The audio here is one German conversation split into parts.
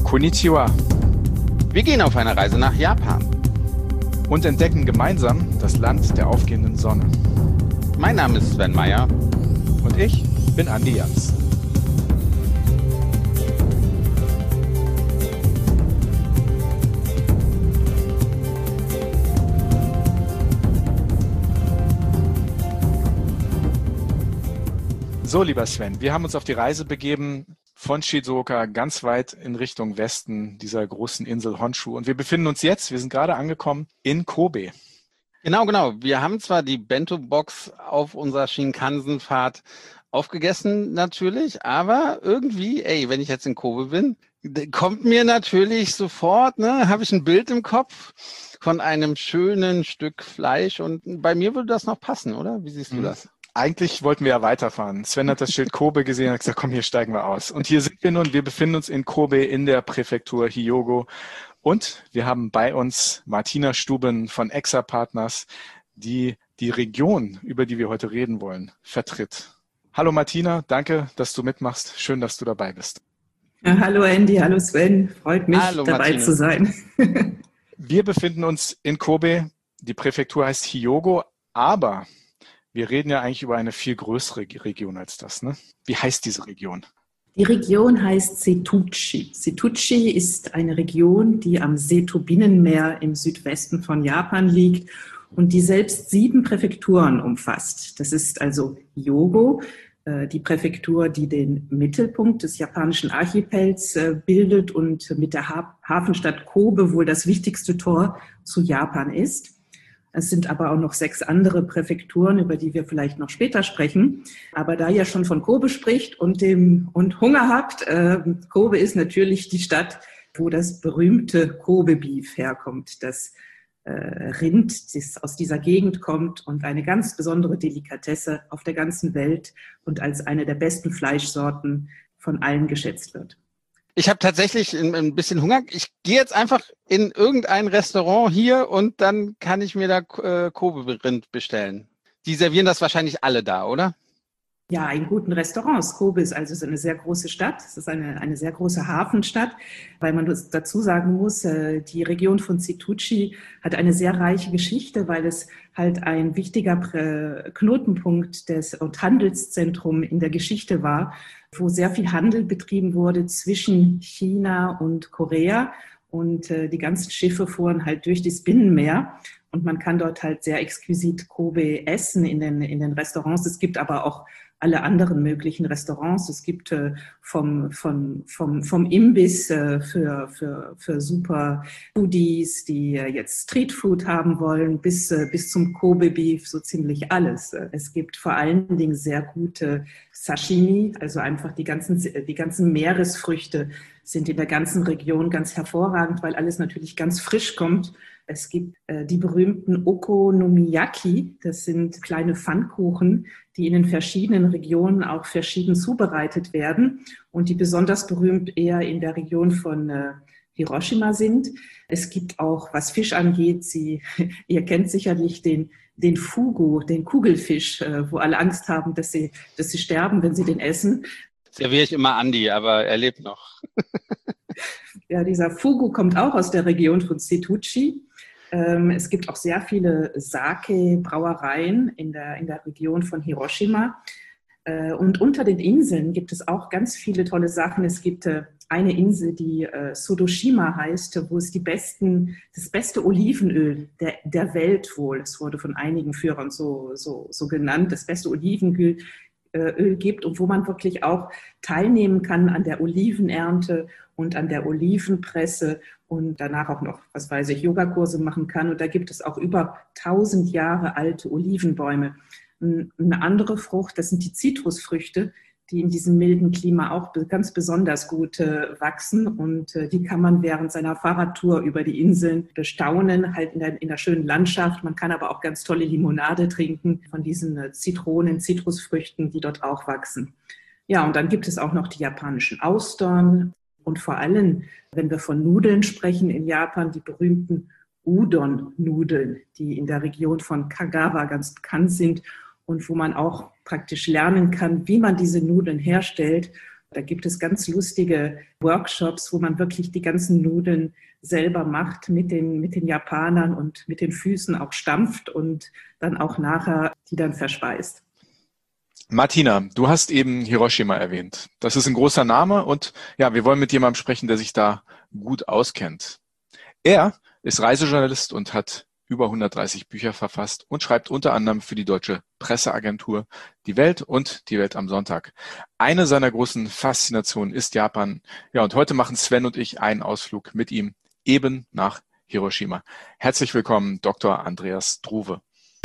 Konnichiwa. Wir gehen auf eine Reise nach Japan. Und entdecken gemeinsam das Land der aufgehenden Sonne. Mein Name ist Sven Meyer. Und ich bin Andi Jans. So, lieber Sven, wir haben uns auf die Reise begeben von Shizuoka ganz weit in Richtung Westen dieser großen Insel Honshu. Und wir befinden uns jetzt, wir sind gerade angekommen, in Kobe. Genau. Wir haben zwar die Bento-Box auf unserer Shinkansen-Fahrt aufgegessen natürlich, aber irgendwie, wenn ich jetzt in Kobe bin, kommt mir natürlich sofort, habe ich ein Bild im Kopf von einem schönen Stück Fleisch und bei mir würde das noch passen, oder? Wie siehst du das? Eigentlich wollten wir ja weiterfahren. Sven hat das Schild Kobe gesehen und hat gesagt, komm, hier steigen wir aus. Und hier sind wir nun, wir befinden uns in Kobe in der Präfektur Hyogo. Und wir haben bei uns Martina Stuben von EXA Partners, die die Region, über die wir heute reden wollen, vertritt. Hallo Martina, danke, dass du mitmachst. Schön, dass du dabei bist. Ja, hallo Andy, hallo Sven. Freut mich, dabei Martina. zu sein. Wir befinden uns in Kobe. Die Präfektur heißt Hyogo, aber wir reden ja eigentlich über eine viel größere Region als das, ne? Wie heißt diese Region? Die Region heißt Setouchi. Setouchi ist eine Region, die am Seto-Binnenmeer im Südwesten von Japan liegt und die selbst 7 Präfekturen umfasst. Das ist also Hyogo, die Präfektur, die den Mittelpunkt des japanischen Archipels bildet und mit der Hafenstadt Kobe wohl das wichtigste Tor zu Japan ist. Es sind aber auch noch 6 andere Präfekturen, über die wir vielleicht noch später sprechen. Aber da ihr schon von Kobe spricht und Hunger habt, Kobe ist natürlich die Stadt, wo das berühmte Kobe-Beef herkommt. Das Rind, das aus dieser Gegend kommt und eine ganz besondere Delikatesse auf der ganzen Welt und als eine der besten Fleischsorten von allen geschätzt wird. Ich habe tatsächlich ein bisschen Hunger. Ich gehe jetzt einfach in irgendein Restaurant hier und dann kann ich mir da Kobe-Rind bestellen. Die servieren das wahrscheinlich alle da, oder? Ja, in guten Restaurants. Kobe ist also eine sehr große Stadt. Es ist eine sehr große Hafenstadt, weil man dazu sagen muss, die Region von Setouchi hat eine sehr reiche Geschichte, weil es halt ein wichtiger Knotenpunkt und Handelszentrum in der Geschichte war, wo sehr viel Handel betrieben wurde zwischen China und Korea. Und die ganzen Schiffe fuhren halt durch das Binnenmeer. Und man kann dort halt sehr exquisit Kobe essen in den Restaurants. Es gibt aber auch alle anderen möglichen Restaurants. Es gibt vom Imbiss für super Foodies, die jetzt Streetfood haben wollen, bis zum Kobe Beef, so ziemlich alles. Es gibt vor allen Dingen sehr gute Sashimi, also einfach die ganzen Meeresfrüchte sind in der ganzen Region ganz hervorragend, weil alles natürlich ganz frisch kommt. Es gibt die berühmten Okonomiyaki, das sind kleine Pfannkuchen, die in den verschiedenen Regionen auch verschieden zubereitet werden und die besonders berühmt eher in der Region von Hiroshima sind. Es gibt auch, was Fisch angeht, ihr kennt sicherlich den Fugu, den Kugelfisch, wo alle Angst haben, dass sie sterben, wenn sie den essen. Serviere ich immer Andi, aber er lebt noch. Ja, dieser Fugu kommt auch aus der Region von Setouchi. Es gibt auch sehr viele Sake-Brauereien in der Region von Hiroshima. Und unter den Inseln gibt es auch ganz viele tolle Sachen. Es gibt eine Insel, die Sudoshima heißt, wo es das beste Olivenöl der Welt wohl, es wurde von einigen Führern so genannt, das beste Olivenöl gibt und wo man wirklich auch teilnehmen kann an der Olivenernte und an der Olivenpresse und danach auch noch, Yogakurse machen kann. Und da gibt es auch über 1000 Jahre alte Olivenbäume. Eine andere Frucht, das sind die Zitrusfrüchte, die in diesem milden Klima auch ganz besonders gut wachsen. Und die kann man während seiner Fahrradtour über die Inseln bestaunen, halt in der schönen Landschaft. Man kann aber auch ganz tolle Limonade trinken von diesen Zitronen, Zitrusfrüchten, die dort auch wachsen. Ja, und dann gibt es auch noch die japanischen Austern. Und vor allem, wenn wir von Nudeln sprechen in Japan, die berühmten Udon-Nudeln, die in der Region von Kagawa ganz bekannt sind und wo man auch praktisch lernen kann, wie man diese Nudeln herstellt Da gibt es ganz lustige Workshops, wo man wirklich die ganzen Nudeln selber macht mit den Japanern und mit den Füßen auch stampft und dann auch nachher die dann verspeist. Martina, du hast eben Hiroshima erwähnt. Das ist ein großer Name und ja, wir wollen mit jemandem sprechen, der sich da gut auskennt. Er ist Reisejournalist und hat über 130 Bücher verfasst und schreibt unter anderem für die deutsche Presseagentur Die Welt und Die Welt am Sonntag. Eine seiner großen Faszinationen ist Japan. Ja, und heute machen Sven und ich einen Ausflug mit ihm eben nach Hiroshima. Herzlich willkommen, Dr. Andreas Druwe.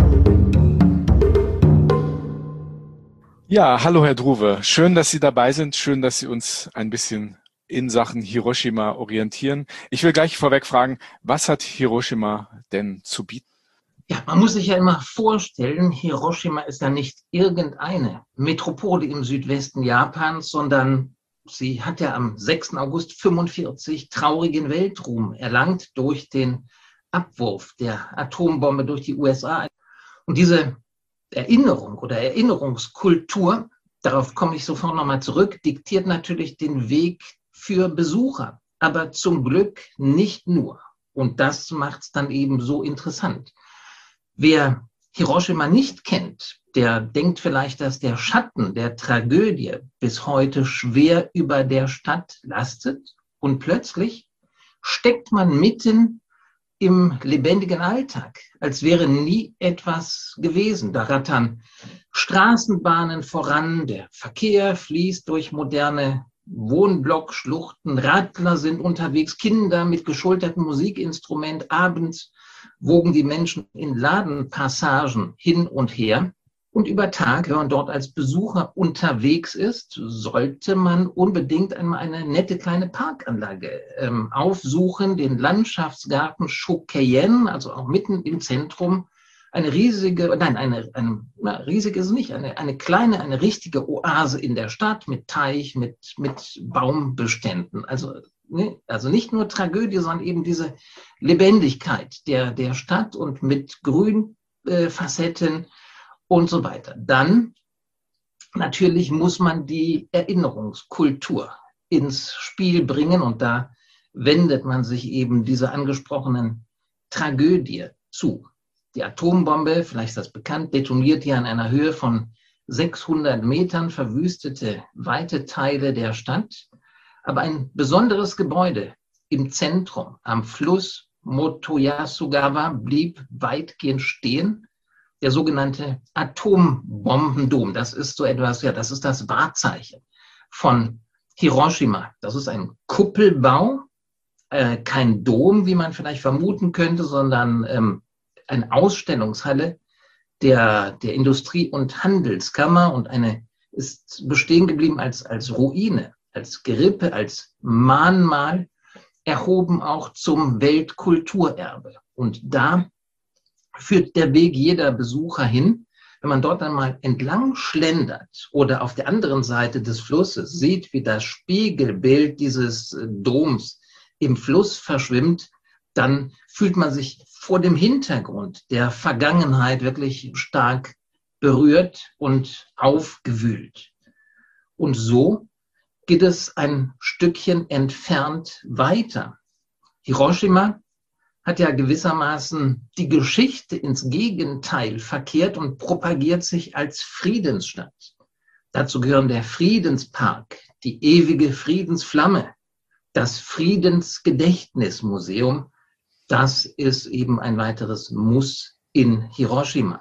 Ja, hallo Herr Druwe. Schön, dass Sie dabei sind. Schön, dass Sie uns ein bisschen in Sachen Hiroshima orientieren. Ich will gleich vorweg fragen, was hat Hiroshima denn zu bieten? Ja, man muss sich ja immer vorstellen, Hiroshima ist ja nicht irgendeine Metropole im Südwesten Japans, sondern sie hat ja am 6. August 1945 traurigen Weltruhm erlangt durch den Abwurf der Atombombe durch die USA. Und diese Erinnerung oder Erinnerungskultur, darauf komme ich sofort nochmal zurück, diktiert natürlich den Weg für Besucher, aber zum Glück nicht nur. Und das macht es dann eben so interessant. Wer Hiroshima nicht kennt, der denkt vielleicht, dass der Schatten der Tragödie bis heute schwer über der Stadt lastet. Und plötzlich steckt man mitten im lebendigen Alltag, als wäre nie etwas gewesen. Da rattern Straßenbahnen voran, der Verkehr fließt durch moderne Wohnblockschluchten, Radler sind unterwegs, Kinder mit geschultertem Musikinstrument, abends wogen die Menschen in Ladenpassagen hin und her. Und über Tag, wenn man dort als Besucher unterwegs ist, sollte man unbedingt einmal eine nette kleine Parkanlage aufsuchen, den Landschaftsgarten Shokeien, also auch mitten im Zentrum. Eine riesige richtige Oase in der Stadt mit Teich, mit Baumbeständen. Also nicht nur Tragödie, sondern eben diese Lebendigkeit der Stadt und mit Grünfacetten und so weiter. Dann natürlich muss man die Erinnerungskultur ins Spiel bringen und da wendet man sich eben dieser angesprochenen Tragödie zu. Die Atombombe, vielleicht ist das bekannt, detoniert hier an einer Höhe von 600 Metern, verwüstete weite Teile der Stadt. Aber ein besonderes Gebäude im Zentrum, am Fluss Motoyasugawa, blieb weitgehend stehen. Der sogenannte Atombombendom, das ist so etwas, ja, das ist das Wahrzeichen von Hiroshima. Das ist ein Kuppelbau, kein Dom, wie man vielleicht vermuten könnte, sondern eine Ausstellungshalle der Industrie- und Handelskammer und ist bestehen geblieben als Ruine, als Gerippe, als Mahnmal, erhoben auch zum Weltkulturerbe. Und da führt der Weg jeder Besucher hin. Wenn man dort einmal entlang schlendert oder auf der anderen Seite des Flusses sieht, wie das Spiegelbild dieses Doms im Fluss verschwimmt, dann fühlt man sich vor dem Hintergrund der Vergangenheit wirklich stark berührt und aufgewühlt. Und so geht es ein Stückchen entfernt weiter. Hiroshima hat ja gewissermaßen die Geschichte ins Gegenteil verkehrt und propagiert sich als Friedensstadt. Dazu gehören der Friedenspark, die ewige Friedensflamme, das Friedensgedächtnismuseum. Das ist eben ein weiteres Muss in Hiroshima.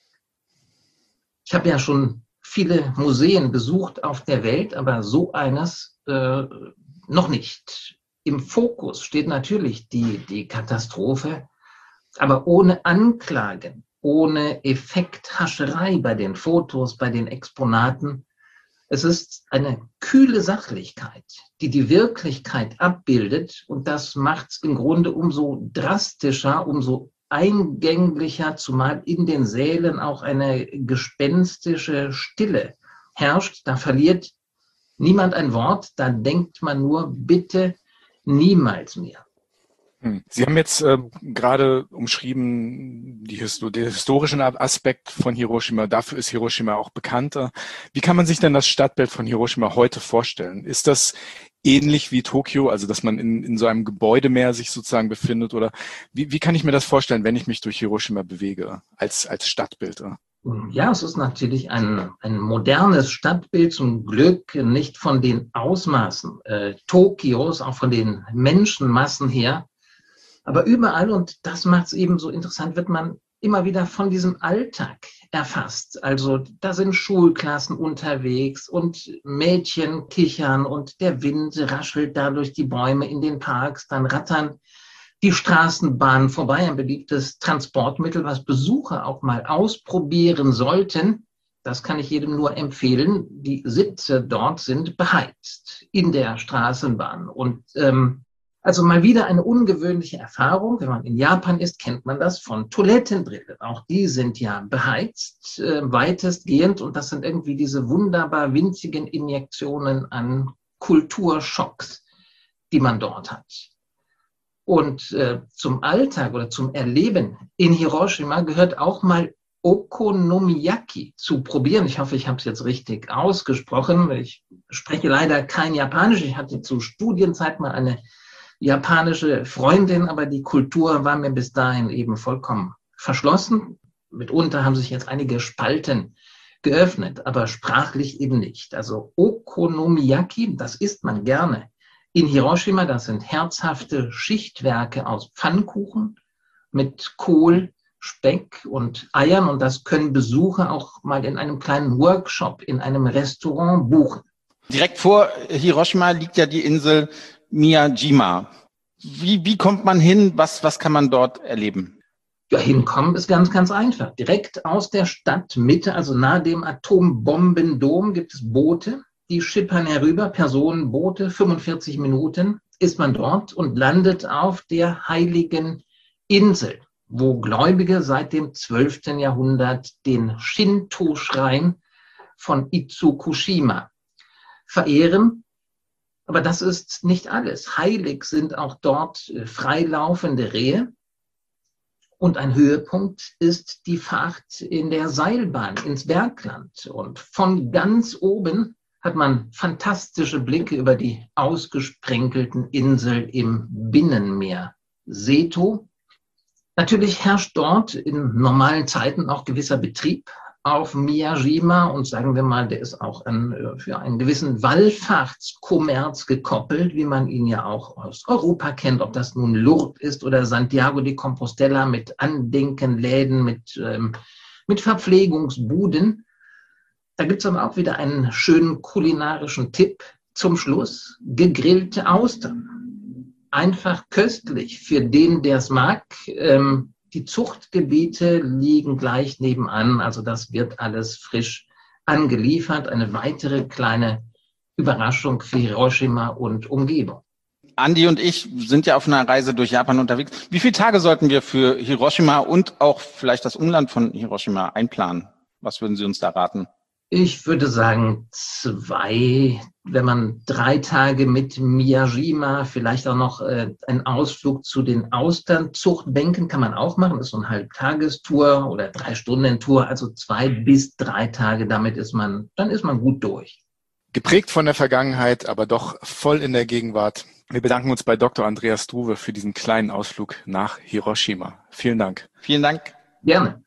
Ich habe ja schon viele Museen besucht auf der Welt, aber so eines noch nicht. Im Fokus steht natürlich die Katastrophe, aber ohne Anklagen, ohne Effekthascherei bei den Fotos, bei den Exponaten. Es ist eine kühle Sachlichkeit, die Wirklichkeit abbildet und das macht es im Grunde umso drastischer, umso eingänglicher, zumal in den Sälen auch eine gespenstische Stille herrscht. Da verliert niemand ein Wort, da denkt man nur, bitte niemals mehr. Sie haben jetzt gerade umschrieben den historischen Aspekt von Hiroshima. Dafür ist Hiroshima auch bekannter. Wie kann man sich denn das Stadtbild von Hiroshima heute vorstellen? Ist das ähnlich wie Tokio, also dass man in so einem Gebäudemeer sich sozusagen befindet? Oder wie kann ich mir das vorstellen, wenn ich mich durch Hiroshima bewege als Stadtbild? Ja, es ist natürlich ein modernes Stadtbild, zum Glück nicht von den Ausmaßen Tokios, auch von den Menschenmassen her. Aber überall, und das macht es eben so interessant, wird man immer wieder von diesem Alltag erfasst. Also da sind Schulklassen unterwegs und Mädchen kichern und der Wind raschelt da durch die Bäume in den Parks, dann rattern die Straßenbahnen vorbei, ein beliebtes Transportmittel, was Besucher auch mal ausprobieren sollten. Das kann ich jedem nur empfehlen. Die Sitze dort sind beheizt in der Straßenbahn. Und also mal wieder eine ungewöhnliche Erfahrung. Wenn man in Japan ist, kennt man das von Toilettenbrillen. Auch die sind ja beheizt, weitestgehend. Und das sind irgendwie diese wunderbar winzigen Injektionen an Kulturschocks, die man dort hat. Und zum Alltag oder zum Erleben in Hiroshima gehört auch mal Okonomiyaki zu probieren. Ich hoffe, ich habe es jetzt richtig ausgesprochen. Ich spreche leider kein Japanisch. Ich hatte zu Studienzeit mal eine japanische Freundin, aber die Kultur war mir bis dahin eben vollkommen verschlossen. Mitunter haben sich jetzt einige Spalten geöffnet, aber sprachlich eben nicht. Also Okonomiyaki, das isst man gerne. In Hiroshima, das sind herzhafte Schichtwerke aus Pfannkuchen mit Kohl, Speck und Eiern. Und das können Besucher auch mal in einem kleinen Workshop in einem Restaurant buchen. Direkt vor Hiroshima liegt ja die Insel Miyajima. Wie kommt man hin? Was kann man dort erleben? Ja, hinkommen ist ganz, ganz einfach. Direkt aus der Stadtmitte, also nahe dem Atombombendom, gibt es Boote. Die schippern herüber, Personenboote, 45 Minuten ist man dort und landet auf der heiligen Insel, wo Gläubige seit dem 12. Jahrhundert den Shinto-Schrein von Itsukushima verehren. Aber das ist nicht alles. Heilig sind auch dort freilaufende Rehe. Und ein Höhepunkt ist die Fahrt in der Seilbahn ins Bergland. Und von ganz oben hat man fantastische Blicke über die ausgesprenkelten Insel im Binnenmeer Seto. Natürlich herrscht dort in normalen Zeiten auch gewisser Betrieb auf Miyajima und sagen wir mal, der ist auch für einen gewissen Wallfahrtskommerz gekoppelt, wie man ihn ja auch aus Europa kennt, ob das nun Lourdes ist oder Santiago de Compostela mit Andenkenläden, mit Verpflegungsbuden. Da gibt es aber auch wieder einen schönen kulinarischen Tipp zum Schluss. Gegrillte Austern. Einfach köstlich für den, der es mag. Die Zuchtgebiete liegen gleich nebenan. Also das wird alles frisch angeliefert. Eine weitere kleine Überraschung für Hiroshima und Umgebung. Andi und ich sind ja auf einer Reise durch Japan unterwegs. Wie viele Tage sollten wir für Hiroshima und auch vielleicht das Umland von Hiroshima einplanen? Was würden Sie uns da raten? Ich würde sagen 2, wenn man 3 Tage mit Miyajima, vielleicht auch noch einen Ausflug zu den Austernzuchtbänken kann man auch machen. Das ist so eine Halbtagestour oder 3-Stunden-Tour, also 2 bis 3 Tage, dann ist man gut durch. Geprägt von der Vergangenheit, aber doch voll in der Gegenwart. Wir bedanken uns bei Dr. Andreas Struve für diesen kleinen Ausflug nach Hiroshima. Vielen Dank. Vielen Dank. Gerne.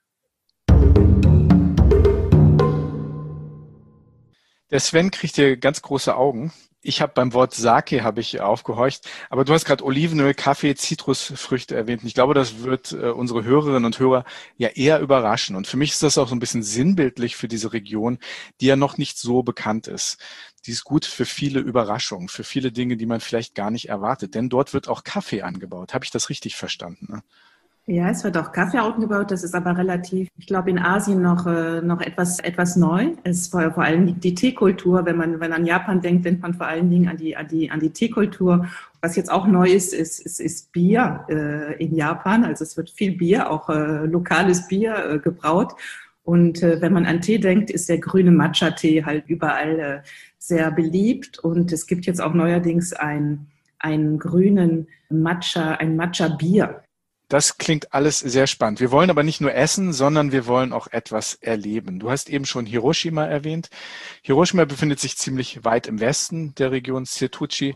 Der Sven kriegt hier ganz große Augen. Ich habe beim Wort Sake aufgehorcht, aber du hast gerade Olivenöl, Kaffee, Zitrusfrüchte erwähnt. Und ich glaube, das wird unsere Hörerinnen und Hörer ja eher überraschen. Und für mich ist das auch so ein bisschen sinnbildlich für diese Region, die ja noch nicht so bekannt ist. Die ist gut für viele Überraschungen, für viele Dinge, die man vielleicht gar nicht erwartet. Denn dort wird auch Kaffee angebaut. Habe ich das richtig verstanden? Ne? Ja, es wird auch Kaffee angebaut, das ist aber relativ, ich glaube, in Asien noch etwas neu. Es ist vor allem die Teekultur. Wenn man an Japan denkt man vor allen Dingen an die Teekultur. Was jetzt auch neu ist Bier in Japan. Also es wird viel Bier, auch lokales Bier gebraut. Und wenn man an Tee denkt, ist der grüne Matcha-Tee halt überall sehr beliebt. Und es gibt jetzt auch neuerdings ein einen grünen Matcha, ein Matcha-Bier. Das klingt alles sehr spannend. Wir wollen aber nicht nur essen, sondern wir wollen auch etwas erleben. Du hast eben schon Hiroshima erwähnt. Hiroshima befindet sich ziemlich weit im Westen der Region Setouchi.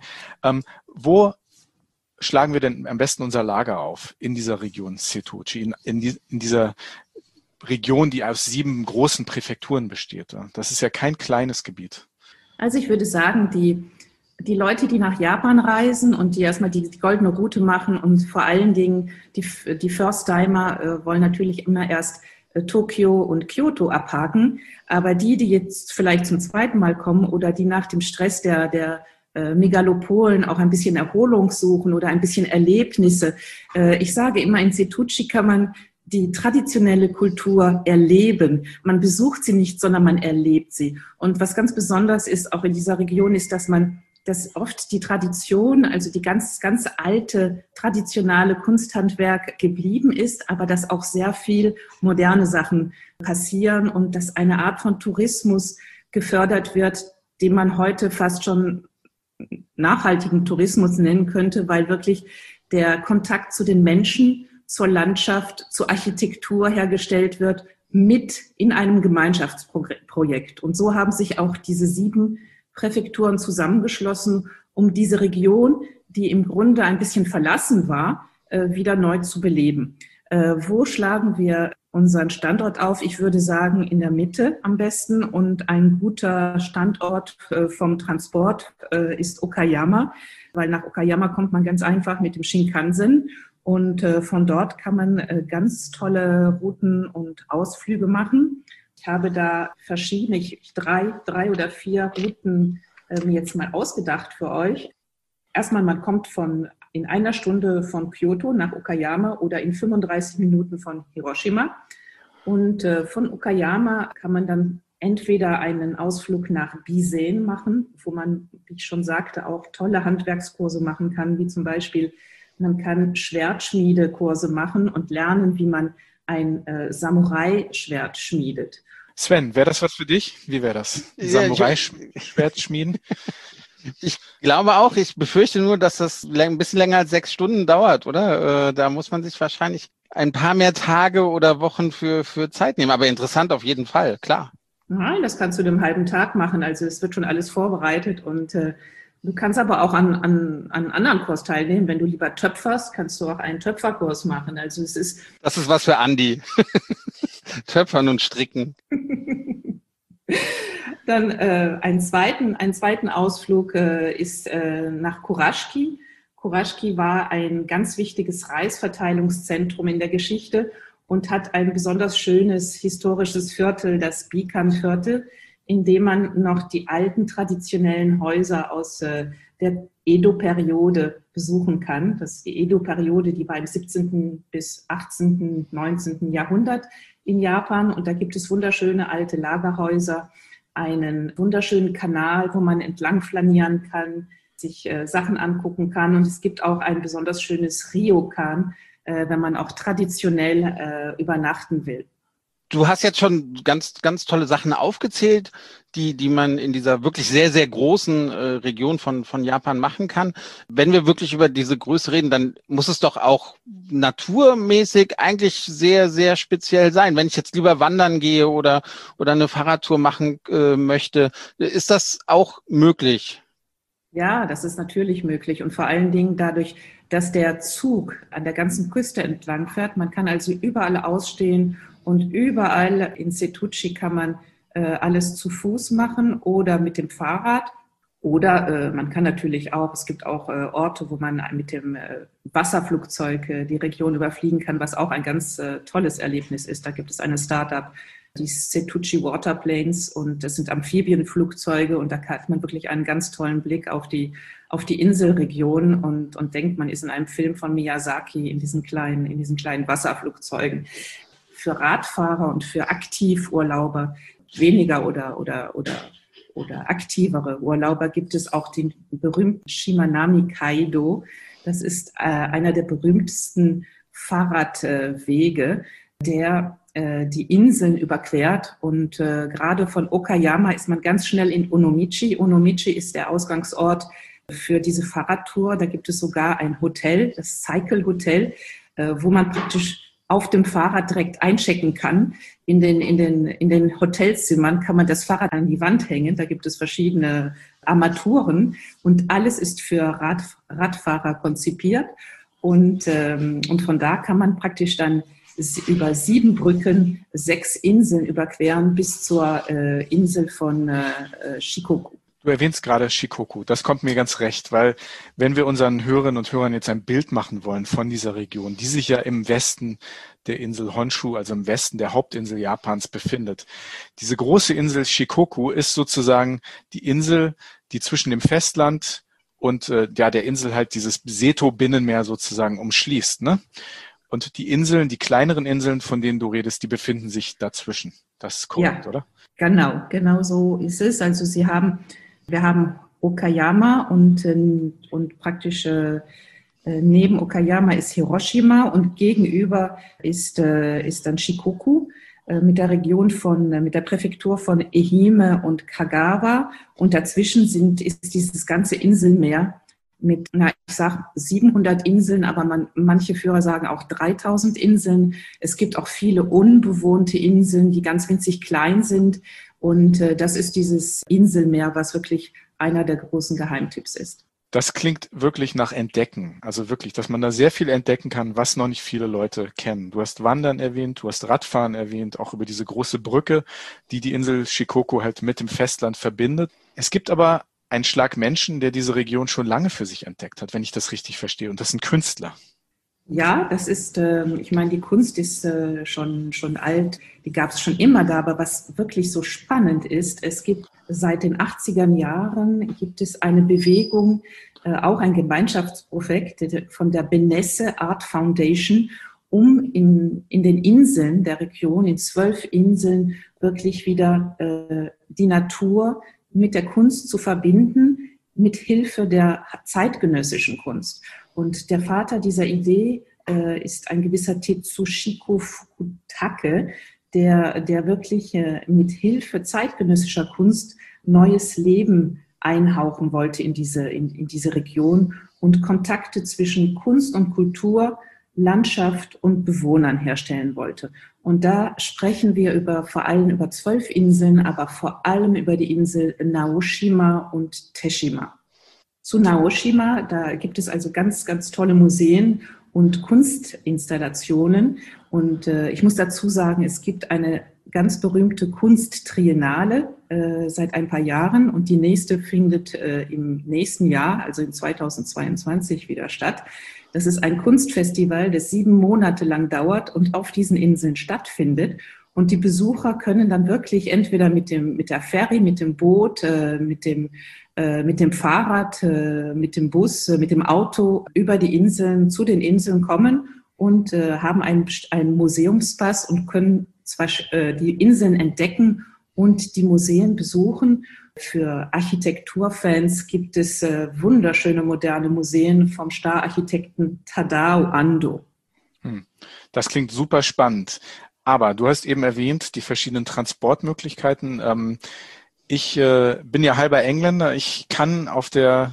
Wo schlagen wir denn am besten unser Lager auf in dieser Region Setouchi, in dieser Region, die aus 7 großen Präfekturen besteht? Das ist ja kein kleines Gebiet. Also ich würde sagen, die Leute, die nach Japan reisen und die erstmal die goldene Route machen und vor allen Dingen die First-Timer wollen natürlich immer erst Tokio und Kyoto abhaken. Aber die jetzt vielleicht zum zweiten Mal kommen oder die nach dem Stress der Megalopolen auch ein bisschen Erholung suchen oder ein bisschen Erlebnisse. Ich sage immer, in Setouchi kann man die traditionelle Kultur erleben. Man besucht sie nicht, sondern man erlebt sie. Und was ganz besonders ist, auch in dieser Region, ist, dass oft die Tradition, also die ganz alte, traditionelle Kunsthandwerk geblieben ist, aber dass auch sehr viel moderne Sachen passieren und dass eine Art von Tourismus gefördert wird, den man heute fast schon nachhaltigen Tourismus nennen könnte, weil wirklich der Kontakt zu den Menschen, zur Landschaft, zur Architektur hergestellt wird, mit in einem Gemeinschaftsprojekt. Und so haben sich auch diese 7 Präfekturen zusammengeschlossen, um diese Region, die im Grunde ein bisschen verlassen war, wieder neu zu beleben. Wo schlagen wir unseren Standort auf? Ich würde sagen, in der Mitte am besten. Und ein guter Standort vom Transport ist Okayama, weil nach Okayama kommt man ganz einfach mit dem Shinkansen. Und von dort kann man ganz tolle Routen und Ausflüge machen. Ich habe da verschiedene, 3 oder 4 Routen mir jetzt mal ausgedacht für euch. Erstmal, man kommt in einer Stunde von Kyoto nach Okayama oder in 35 Minuten von Hiroshima. Und von Okayama kann man dann entweder einen Ausflug nach Bizen machen, wo man, wie ich schon sagte, auch tolle Handwerkskurse machen kann, wie zum Beispiel man kann Schwertschmiedekurse machen und lernen, wie man ein Samurai-Schwert schmiedet. Sven, wäre das was für dich? Wie wäre das? Samurai-Schwert schmieden? Ich glaube auch, ich befürchte nur, dass das ein bisschen länger als 6 Stunden dauert, oder? Da muss man sich wahrscheinlich ein paar mehr Tage oder Wochen für Zeit nehmen. Aber interessant auf jeden Fall, klar. Nein, das kannst du in einem halben Tag machen. Also es wird schon alles vorbereitet und du kannst aber auch an anderen Kurs teilnehmen. Wenn du lieber töpferst, kannst du auch einen Töpferkurs machen. Also es ist. Das ist was für Andi. Töpfern und Stricken. Dann einen zweiten Ausflug ist nach Kurashiki. Kurashiki war ein ganz wichtiges Reisverteilungszentrum in der Geschichte und hat ein besonders schönes historisches Viertel, das Bikan-Viertel, in dem man noch die alten traditionellen Häuser aus der Edo-Periode besuchen kann. Das ist die Edo-Periode, die war im 17. bis 18., 19. Jahrhundert in Japan. Und da gibt es wunderschöne alte Lagerhäuser, einen wunderschönen Kanal, wo man entlang flanieren kann, sich Sachen angucken kann. Und es gibt auch ein besonders schönes Ryokan, wenn man auch traditionell übernachten will. Du hast jetzt schon ganz, ganz tolle Sachen aufgezählt, die man in dieser wirklich sehr, sehr großen Region von Japan machen kann. Wenn wir wirklich über diese Größe reden, dann muss es doch auch naturmäßig eigentlich sehr, sehr speziell sein. Wenn ich jetzt lieber wandern gehe oder eine Fahrradtour machen möchte, ist das auch möglich? Ja, das ist natürlich möglich und vor allen Dingen dadurch, dass der Zug an der ganzen Küste entlang fährt. Man kann also überall ausstehen und überall in Setouchi kann man alles zu Fuß machen oder mit dem Fahrrad. Oder man kann natürlich auch, es gibt auch Orte, wo man mit dem Wasserflugzeug die Region überfliegen kann, was auch ein ganz tolles Erlebnis ist. Da gibt es eine Startup, die Setouchi Waterplanes, und das sind Amphibienflugzeuge und da hat man wirklich einen ganz tollen Blick auf die Inselregion und denkt, man ist in einem Film von Miyazaki in diesen kleinen Wasserflugzeugen. Für Radfahrer und für Aktivurlauber, weniger oder aktivere Urlauber, gibt es auch den berühmten Shimanami Kaido. Das ist einer der berühmtesten Fahrradwege, der die Inseln überquert. Und gerade von Okayama ist man ganz schnell in Onomichi. Onomichi ist der Ausgangsort für diese Fahrradtour. Da gibt es sogar ein Hotel, das Cycle Hotel, wo man praktisch auf dem Fahrrad direkt einchecken kann. In den Hotelzimmern kann man das Fahrrad an die Wand hängen. Da gibt es verschiedene Armaturen und alles ist für Radfahrer konzipiert. Und von da kann man praktisch dann über 7 Brücken 6 Inseln überqueren bis zur Insel von Shikoku. Du erwähnst gerade Shikoku. Das kommt mir ganz recht, weil wenn wir unseren Hörerinnen und Hörern jetzt ein Bild machen wollen von dieser Region, die sich ja im Westen der Insel Honshu, also im Westen der Hauptinsel Japans befindet. Diese große Insel Shikoku ist sozusagen die Insel, die zwischen dem Festland und der Insel halt dieses Seto-Binnenmeer sozusagen umschließt, ne? Und die Inseln, die kleineren Inseln, von denen du redest, die befinden sich dazwischen. Das ist korrekt, ja, oder? Genau so ist es. Also wir haben Okayama und praktisch neben Okayama ist Hiroshima und gegenüber ist dann Shikoku mit der Präfektur von Ehime und Kagawa und dazwischen ist dieses ganze Inselmeer mit, ich sag 700 Inseln, aber manche Führer sagen auch 3000 Inseln. Es gibt auch viele unbewohnte Inseln, die ganz winzig klein sind. Und das ist dieses Inselmeer, was wirklich einer der großen Geheimtipps ist. Das klingt wirklich nach Entdecken. Also wirklich, dass man da sehr viel entdecken kann, was noch nicht viele Leute kennen. Du hast Wandern erwähnt, du hast Radfahren erwähnt, auch über diese große Brücke, die die Insel Shikoku halt mit dem Festland verbindet. Es gibt aber einen Schlag Menschen, der diese Region schon lange für sich entdeckt hat, wenn ich das richtig verstehe. Und das sind Künstler. Ja, das ist, ich meine, die Kunst ist schon alt, die gab es schon immer da, aber was wirklich so spannend ist, es gibt seit den 80er Jahren gibt es eine Bewegung, auch ein Gemeinschaftsprojekt von der Benesse Art Foundation, um in den Inseln der Region, in 12 Inseln, wirklich wieder die Natur mit der Kunst zu verbinden, mit Hilfe der zeitgenössischen Kunst. Und der Vater dieser Idee ist ein gewisser Tetsushiko Fukutake, der wirklich mit Hilfe zeitgenössischer Kunst neues Leben einhauchen wollte in diese Region und Kontakte zwischen Kunst und Kultur, Landschaft und Bewohnern herstellen wollte. Und da sprechen wir vor allem über 12 Inseln, aber vor allem über die Insel Naoshima und Teshima. Zu Naoshima, da gibt es also ganz, ganz tolle Museen und Kunstinstallationen. Und ich muss dazu sagen, es gibt eine ganz berühmte Kunsttriennale seit ein paar Jahren und die nächste findet im nächsten Jahr, also in 2022, wieder statt. Das ist ein Kunstfestival, das 7 Monate lang dauert und auf diesen Inseln stattfindet. Und die Besucher können dann wirklich entweder mit der Ferry, mit dem Boot, mit dem Fahrrad, mit dem Bus, mit dem Auto über die Inseln, zu den Inseln kommen und haben einen Museumspass und können zwar die Inseln entdecken und die Museen besuchen. Für Architekturfans gibt es wunderschöne moderne Museen vom Star-Architekten Tadao Ando. Das klingt super spannend. Aber du hast eben erwähnt, die verschiedenen Transportmöglichkeiten. Ich bin ja halber Engländer. Ich kann auf der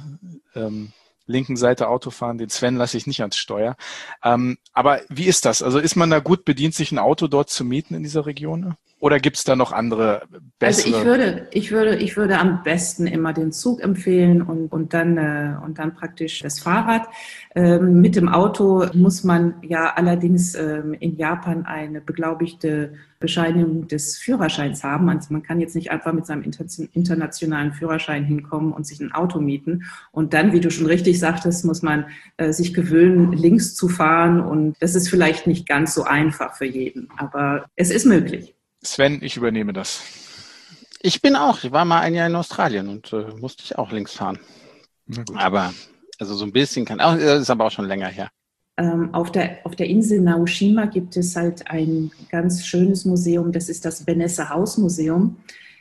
linken Seite Auto fahren. Den Sven lasse ich nicht ans Steuer. Aber wie ist das? Also ist man da gut bedient, sich ein Auto dort zu mieten in dieser Region? Oder gibt es da noch andere bessere? Also ich würde am besten immer den Zug empfehlen und dann praktisch das Fahrrad. Mit dem Auto muss man ja allerdings in Japan eine beglaubigte Bescheinigung des Führerscheins haben. Also man kann jetzt nicht einfach mit seinem internationalen Führerschein hinkommen und sich ein Auto mieten. Und dann, wie du schon richtig sagtest, muss man sich gewöhnen, links zu fahren. Und das ist vielleicht nicht ganz so einfach für jeden, aber es ist möglich. Sven, ich übernehme das. Ich war mal ein Jahr in Australien und musste ich auch links fahren. Aber also so ein bisschen ist aber auch schon länger her. Auf der Insel Naoshima gibt es halt ein ganz schönes Museum, das ist das Benesse Haus Museum,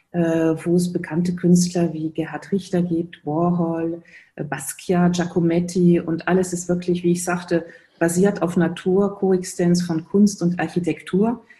wo es bekannte Künstler wie Gerhard Richter gibt, Warhol, Basquiat, Giacometti und alles ist wirklich, wie ich sagte, basiert auf Natur, Koexistenz von Kunst und Architektur.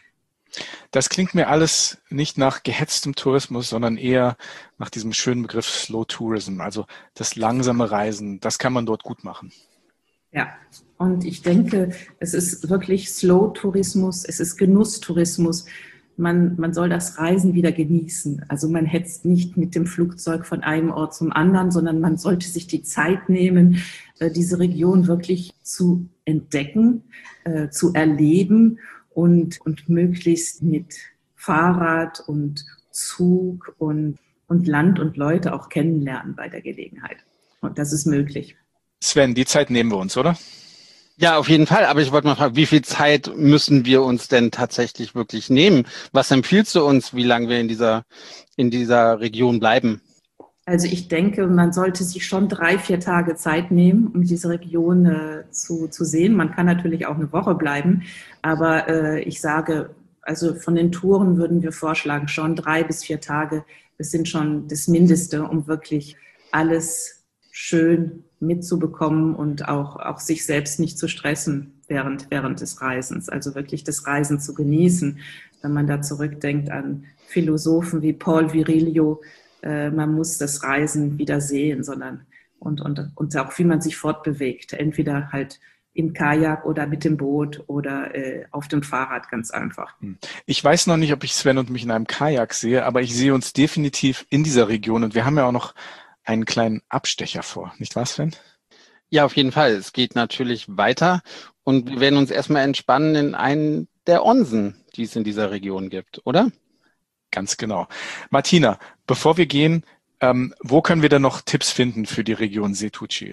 Das klingt mir alles nicht nach gehetztem Tourismus, sondern eher nach diesem schönen Begriff Slow Tourism, also das langsame Reisen. Das kann man dort gut machen. Ja, und ich denke, es ist wirklich Slow-Tourismus, es ist Genusstourismus. Man soll das Reisen wieder genießen. Also man hetzt nicht mit dem Flugzeug von einem Ort zum anderen, sondern man sollte sich die Zeit nehmen, diese Region wirklich zu entdecken, zu erleben und möglichst mit Fahrrad und Zug und Land und Leute auch kennenlernen bei der Gelegenheit. Und das ist möglich. Sven, die Zeit nehmen wir uns, oder? Ja, auf jeden Fall. Aber ich wollte mal fragen, wie viel Zeit müssen wir uns denn tatsächlich wirklich nehmen? Was empfiehlst du uns, wie lange wir in dieser Region bleiben? Also ich denke, man sollte sich schon 3-4 Tage Zeit nehmen, um diese Region zu sehen. Man kann natürlich auch eine Woche bleiben, aber ich sage, also von den Touren würden wir vorschlagen, schon 3 bis 4 Tage. Das sind schon das Mindeste, um wirklich alles schön mitzubekommen und auch sich selbst nicht zu stressen während des Reisens. Also wirklich das Reisen zu genießen. Wenn man da zurückdenkt an Philosophen wie Paul Virilio, man muss das Reisen wieder sehen, sondern und auch wie man sich fortbewegt. Entweder halt im Kajak oder mit dem Boot oder auf dem Fahrrad, ganz einfach. Ich weiß noch nicht, ob ich Sven und mich in einem Kajak sehe, aber ich sehe uns definitiv in dieser Region und wir haben ja auch noch einen kleinen Abstecher vor, nicht wahr, Sven? Ja, auf jeden Fall. Es geht natürlich weiter und wir werden uns erstmal entspannen in einen der Onsen, die es in dieser Region gibt, oder? Ganz genau. Martina, bevor wir gehen, wo können wir denn noch Tipps finden für die Region Setouchi?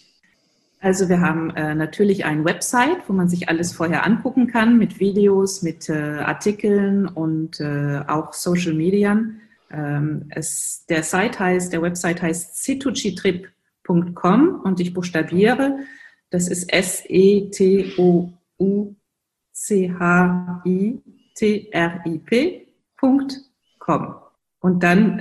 Also wir haben natürlich eine Website, wo man sich alles vorher angucken kann, mit Videos, mit Artikeln und auch Social Media. Der Website heißt setouchitrip.com und ich buchstabiere, das ist setouchitrip.com und dann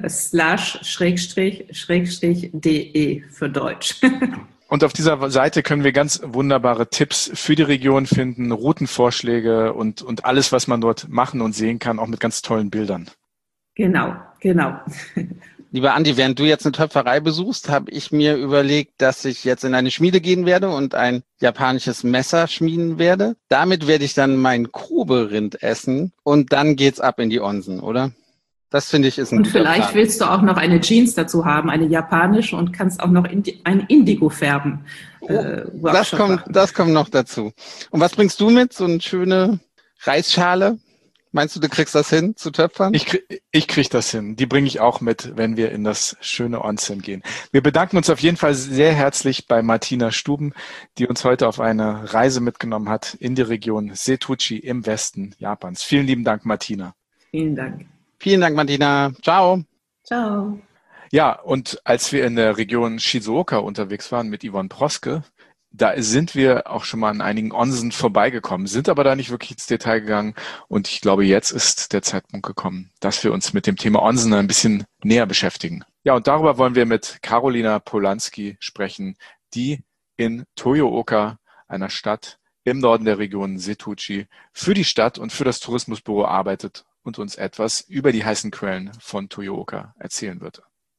//de für Deutsch. Und auf dieser Seite können wir ganz wunderbare Tipps für die Region finden, Routenvorschläge und alles, was man dort machen und sehen kann, auch mit ganz tollen Bildern. Genau. Lieber Andi, während du jetzt eine Töpferei besuchst, habe ich mir überlegt, dass ich jetzt in eine Schmiede gehen werde und ein japanisches Messer schmieden werde. Damit werde ich dann mein Kobe-Rind essen und dann geht's ab in die Onsen, oder? Das finde ich ist ein Und guter vielleicht Plan. willst du auch noch eine Jeans dazu haben, eine japanische und kannst auch noch ein Indigo färben. Das kommt noch dazu. Und was bringst du mit? So eine schöne Reisschale? Meinst du kriegst das hin zu töpfern? Ich krieg das hin. Die bringe ich auch mit, wenn wir in das schöne Onsen gehen. Wir bedanken uns auf jeden Fall sehr herzlich bei Martina Stuben, die uns heute auf eine Reise mitgenommen hat in die Region Setouchi im Westen Japans. Vielen lieben Dank, Martina. Vielen Dank. Vielen Dank, Martina. Ciao. Ciao. Ja, und als wir in der Region Shizuoka unterwegs waren mit Yvonne Proske, da sind wir auch schon mal an einigen Onsen vorbeigekommen, sind aber da nicht wirklich ins Detail gegangen. Und ich glaube, jetzt ist der Zeitpunkt gekommen, dass wir uns mit dem Thema Onsen ein bisschen näher beschäftigen. Ja, und darüber wollen wir mit Karolina Polanski sprechen, die in Toyooka, einer Stadt im Norden der Region Setouchi, für die Stadt und für das Tourismusbüro arbeitet und uns etwas über die heißen Quellen von Toyooka erzählen wird.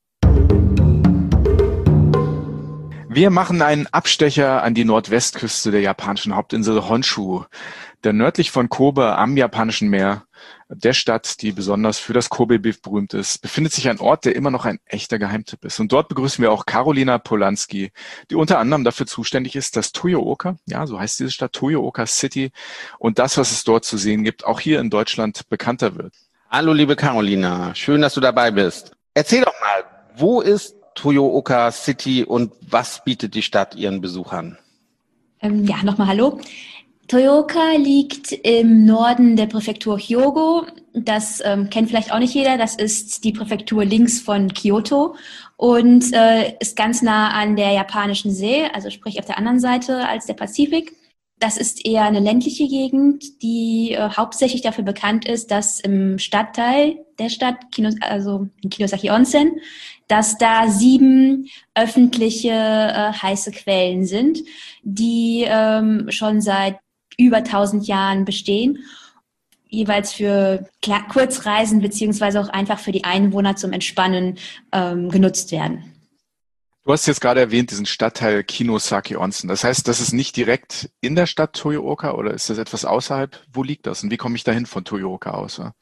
Wir machen einen Abstecher an die Nordwestküste der japanischen Hauptinsel Honshu, der nördlich von Kobe am Japanischen Meer, der Stadt, die besonders für das Kobe-Beef berühmt ist, befindet sich ein Ort, der immer noch ein echter Geheimtipp ist. Und dort begrüßen wir auch Karolina Polanski, die unter anderem dafür zuständig ist, dass Toyooka, ja, so heißt diese Stadt, Toyooka City, und das, was es dort zu sehen gibt, auch hier in Deutschland bekannter wird. Hallo, liebe Karolina. Schön, dass du dabei bist. Erzähl doch mal, wo ist Toyooka City und was bietet die Stadt ihren Besuchern? Ja, nochmal hallo. Toyooka liegt im Norden der Präfektur Hyogo. Das kennt vielleicht auch nicht jeder. Das ist die Präfektur links von Kyoto und ist ganz nah an der Japanischen See, also sprich auf der anderen Seite als der Pazifik. Das ist eher eine ländliche Gegend, die hauptsächlich dafür bekannt ist, dass im Stadtteil der Stadt, also in Kinosaki Onsen, dass da 7 öffentliche heiße Quellen sind, die schon seit über 1000 Jahren bestehen. jeweils für Kurzreisen beziehungsweise auch einfach für die Einwohner zum Entspannen genutzt werden. Du hast jetzt gerade erwähnt, diesen Stadtteil Kinosaki Onsen. Das heißt, das ist nicht direkt in der Stadt Toyooka oder ist das etwas außerhalb? Wo liegt das und wie komme ich dahin von Toyooka aus? Ja?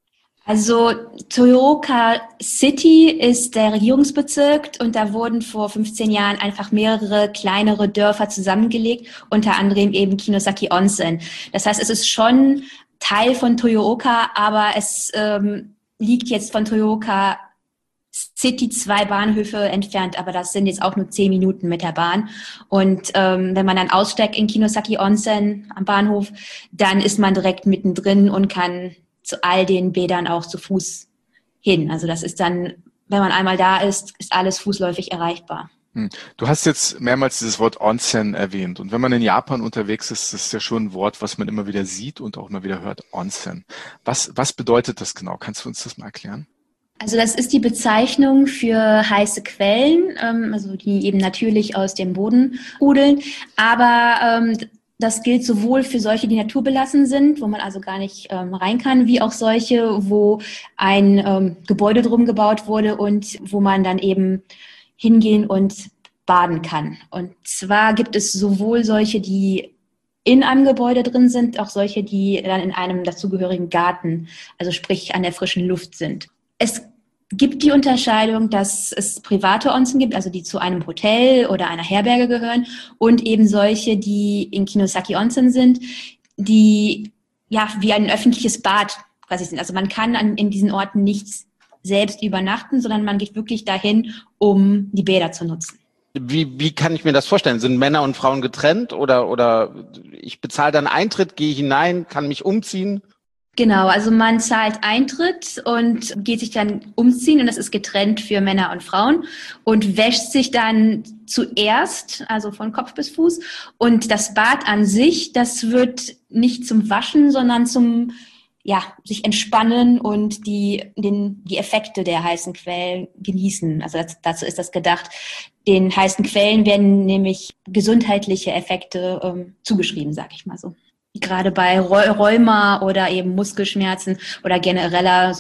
Also Toyooka City ist der Regierungsbezirk und da wurden vor 15 Jahren einfach mehrere kleinere Dörfer zusammengelegt, unter anderem eben Kinosaki Onsen. Das heißt, es ist schon Teil von Toyooka, aber es liegt jetzt von Toyooka City 2 Bahnhöfe entfernt, aber das sind jetzt auch nur 10 Minuten mit der Bahn. Und wenn man dann aussteigt in Kinosaki Onsen am Bahnhof, dann ist man direkt mittendrin und kann zu all den Bädern auch zu Fuß hin. Also das ist dann, wenn man einmal da ist, ist alles fußläufig erreichbar. Du hast jetzt mehrmals dieses Wort Onsen erwähnt. Und wenn man in Japan unterwegs ist, ist das ja schon ein Wort, was man immer wieder sieht und auch immer wieder hört, Onsen. Was bedeutet das genau? Kannst du uns das mal erklären? Also das ist die Bezeichnung für heiße Quellen, also die eben natürlich aus dem Boden sprudeln. Aber das gilt sowohl für solche, die naturbelassen sind, wo man also gar nicht rein kann, wie auch solche, wo ein Gebäude drum gebaut wurde und wo man dann eben hingehen und baden kann. Und zwar gibt es sowohl solche, die in einem Gebäude drin sind, auch solche, die dann in einem dazugehörigen Garten, also sprich an der frischen Luft sind. Es gibt die Unterscheidung, dass es private Onsen gibt, also die zu einem Hotel oder einer Herberge gehören und eben solche, die in Kinosaki Onsen sind, die ja wie ein öffentliches Bad quasi sind. Also man kann in diesen Orten nicht selbst übernachten, sondern man geht wirklich dahin, um die Bäder zu nutzen. Wie kann ich mir das vorstellen? Sind Männer und Frauen getrennt oder ich bezahle dann Eintritt, gehe hinein, kann mich umziehen? Genau, also man zahlt Eintritt und geht sich dann umziehen und das ist getrennt für Männer und Frauen und wäscht sich dann zuerst, also von Kopf bis Fuß. Und das Bad an sich, das wird nicht zum Waschen, sondern zum sich entspannen und die Effekte der heißen Quellen genießen. Also dazu ist das gedacht. Den heißen Quellen werden nämlich gesundheitliche Effekte zugeschrieben, sag ich mal so. Gerade bei Rheuma oder eben Muskelschmerzen oder genereller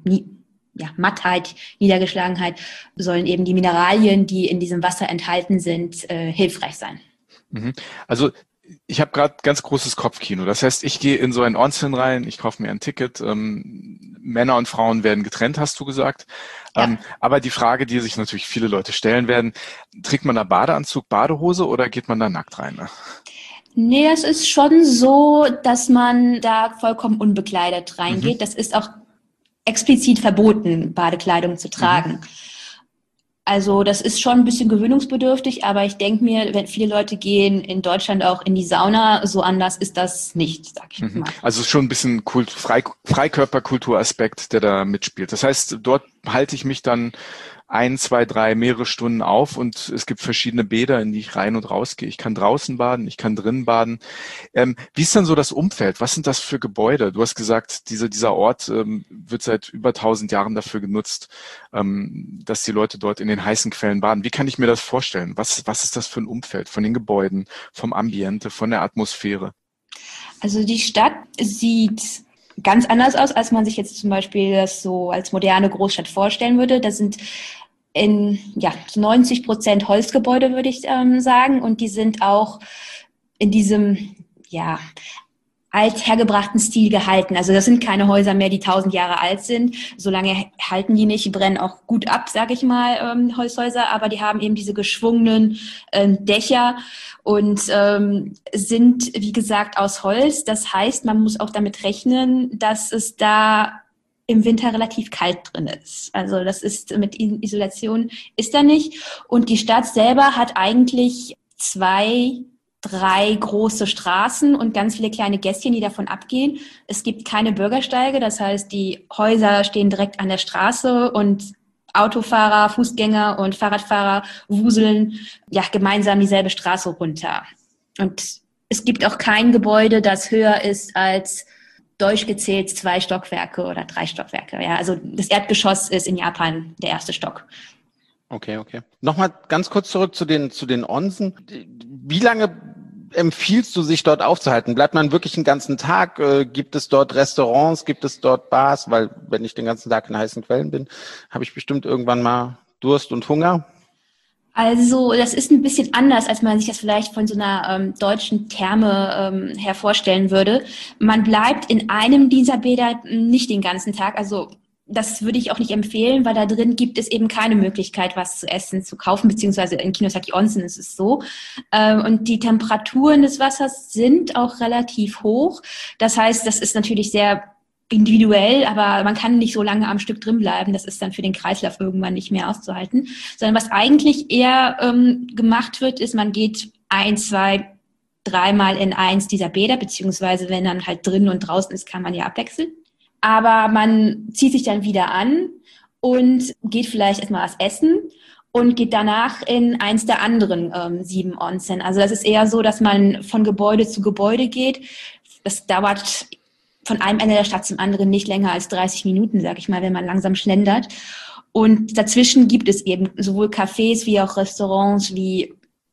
Mattheit, Niedergeschlagenheit, sollen eben die Mineralien, die in diesem Wasser enthalten sind, hilfreich sein. Also ich habe gerade ganz großes Kopfkino. Das heißt, ich gehe in so ein Onsen rein, ich kaufe mir ein Ticket. Männer und Frauen werden getrennt, hast du gesagt. Ja. Aber die Frage, die sich natürlich viele Leute stellen werden, trägt man da Badeanzug, Badehose oder geht man da nackt rein? Ne? Nee, es ist schon so, dass man da vollkommen unbekleidet reingeht. Das ist auch explizit verboten, Badekleidung zu tragen. Also das ist schon ein bisschen gewöhnungsbedürftig, aber ich denke mir, wenn viele Leute gehen in Deutschland auch in die Sauna, so anders ist das nicht, sag ich mal. Also schon ein bisschen Freikörperkulturaspekt, der da mitspielt. Das heißt, dort halte ich mich dann 1, 2, 3, mehrere Stunden auf und es gibt verschiedene Bäder, in die ich rein und raus gehe. Ich kann draußen baden, ich kann drinnen baden. Wie ist dann so das Umfeld? Was sind das für Gebäude? Du hast gesagt, dieser Ort wird seit über 1000 Jahren dafür genutzt, dass die Leute dort in den heißen Quellen baden. Wie kann ich mir das vorstellen? Was ist das für ein Umfeld von den Gebäuden, vom Ambiente, von der Atmosphäre? Also die Stadt sieht ganz anders aus, als man sich jetzt zum Beispiel das so als moderne Großstadt vorstellen würde. Das sind zu 90% Holzgebäude, würde ich sagen. Und die sind auch in diesem, althergebrachten Stil gehalten. Also das sind keine Häuser mehr, die 1000 Jahre alt sind. Solange halten die nicht, brennen auch gut ab, sage ich mal, Holzhäuser. Aber die haben eben diese geschwungenen Dächer und sind, wie gesagt, aus Holz. Das heißt, man muss auch damit rechnen, dass es da im Winter relativ kalt drin ist. Also das ist mit Isolation ist da nicht. Und die Stadt selber hat eigentlich 2, 3 große Straßen und ganz viele kleine Gässchen, die davon abgehen. Es gibt keine Bürgersteige, das heißt, die Häuser stehen direkt an der Straße und Autofahrer, Fußgänger und Fahrradfahrer wuseln gemeinsam dieselbe Straße runter. Und es gibt auch kein Gebäude, das höher ist als durchgezählt 2 Stockwerke oder 3 Stockwerke. Ja, also das Erdgeschoss ist in Japan der erste Stock. Okay. Nochmal ganz kurz zurück zu den Onsen. Wie lange empfiehlst du, sich dort aufzuhalten? Bleibt man wirklich den ganzen Tag? Gibt es dort Restaurants? Gibt es dort Bars? Weil wenn ich den ganzen Tag in heißen Quellen bin, habe ich bestimmt irgendwann mal Durst und Hunger. Also das ist ein bisschen anders, als man sich das vielleicht von so einer deutschen Therme her vorstellen würde. Man bleibt in einem dieser Bäder nicht den ganzen Tag. Also das würde ich auch nicht empfehlen, weil da drin gibt es eben keine Möglichkeit, was zu essen, zu kaufen, beziehungsweise in Kinosaki Onsen ist es so. Und die Temperaturen des Wassers sind auch relativ hoch. Das heißt, das ist natürlich sehr individuell, aber man kann nicht so lange am Stück drin bleiben. Das ist dann für den Kreislauf irgendwann nicht mehr auszuhalten. Sondern was eigentlich eher gemacht wird, ist, man geht 1, 2, 3 Mal in eins dieser Bäder, beziehungsweise wenn dann halt drin und draußen ist, kann man ja abwechseln. Aber man zieht sich dann wieder an und geht vielleicht erstmal was essen und geht danach in eins der anderen 7 Onsen. Also das ist eher so, dass man von Gebäude zu Gebäude geht. Das dauert von einem Ende der Stadt zum anderen nicht länger als 30 Minuten, sag ich mal, wenn man langsam schlendert. Und dazwischen gibt es eben sowohl Cafés wie auch Restaurants wie